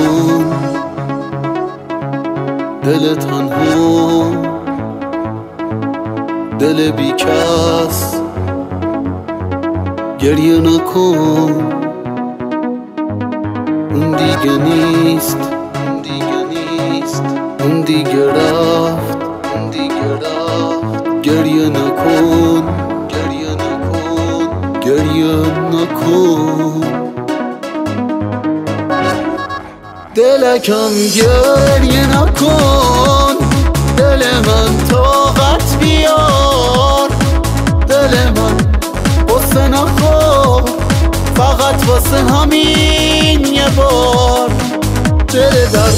نکن، دل تنها، دل بی کس، گریه نکن. اون دیگه نیست، اون دیگه نیست، اون دیگه رفت، اون دیگه رفت. گریه نکن، گریه نکن، گریه نکن. دلکم گریه نکن، دل من طاقت بیار. دل من قصه نخور، فقط واسه همین یه بار. دل در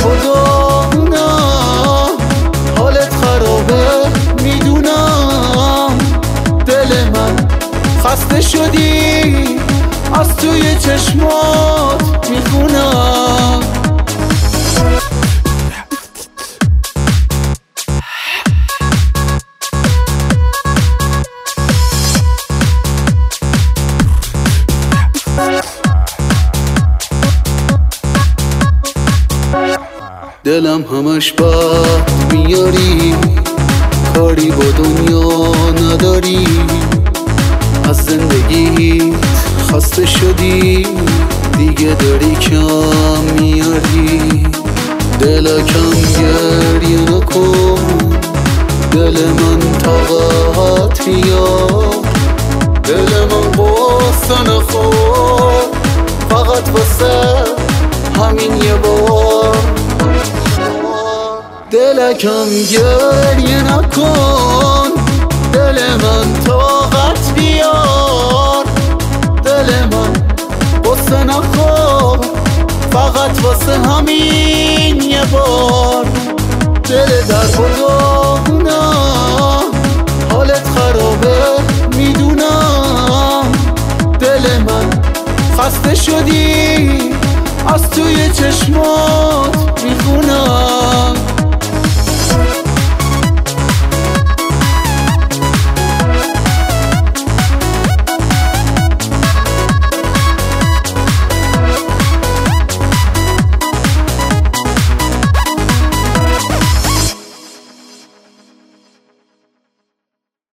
بدونم حالت خرابه، میدونم. دل من خسته شدی، از توی چشمات میخونم. دلم همش بد میاری، کاری با دنیا نداری. از زندگیت خسته شدی، دیگه داری کم میاری. دلکم گریه نکن، دل من طاقت بیار. دل من قصه نخور، فقط واسه همین یه بار. دلکم گریه نکن، دل من طاقت بیار. دل من قصه نخور، فقط واسه همین یه بار. دل در بدونم حالت خرابه، میدونم. دل من خسته شدی، از توی چشمات میخونم.